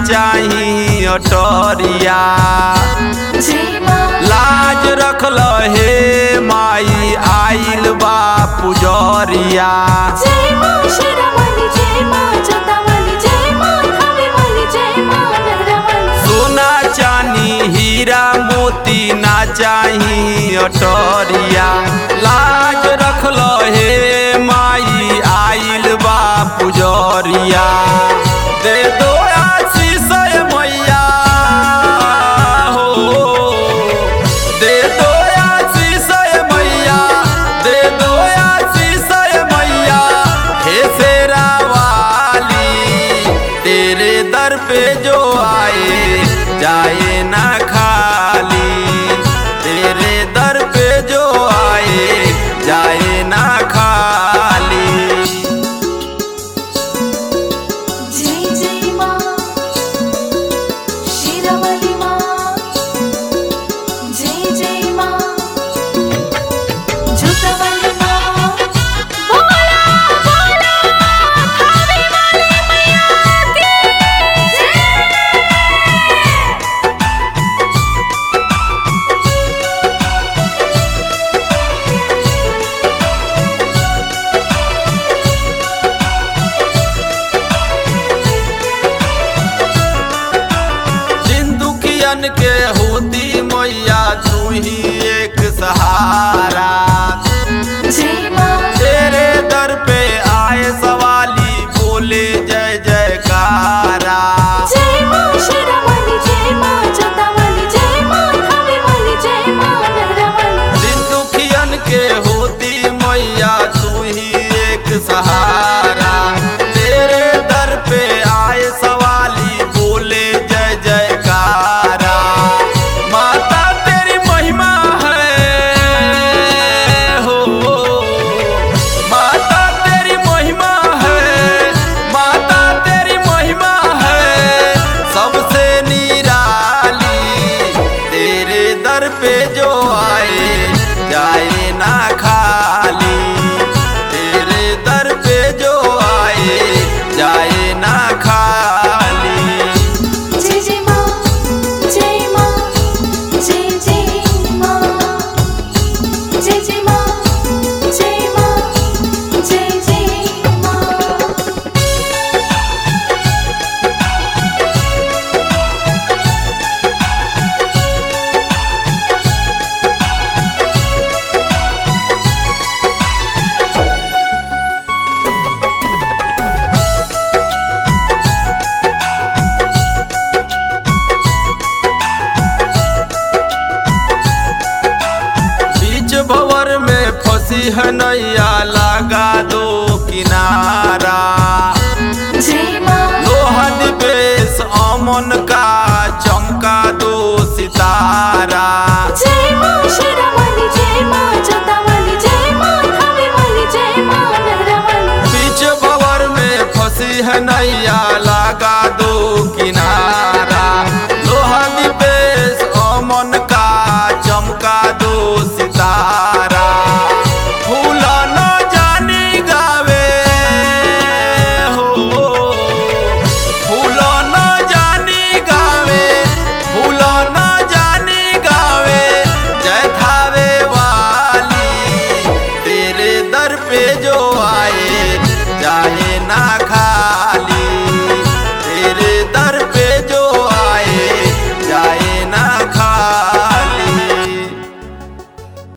चाही अटरिया। लाज रखल हे माई आइल बा पुजरिया। सोना चानी हीरा मोती ना चाही अटरिया। लाज रखल हे माई आइल बा पुजरिया। दे दो आशीष मैया हो, दे दो आशीष मैया, दे दो आशीष मैया। हे शेरा वाली तेरे दर पे जो आए जाए ना खाली। तेरे दर पे जो आए जाए ना खाली। के होती मैया तू ही एक सहारा। तेरे दर पे आए सवाली बोले जय जयकारा। दिन दुखियन के होती मैया तू ही एक सहारा। तेरे दर पे आए सवाली बोले जय जयकारा। माता तेरी महिमा है हो, माता तेरी महिमा है, माता तेरी महिमा है सबसे निराली। तेरे दर पे जो आए जाए ना खाली। तेरे दर पे जो आए जाए ना खाली। भंवर में फंसी है नैया लगा दो किनारा।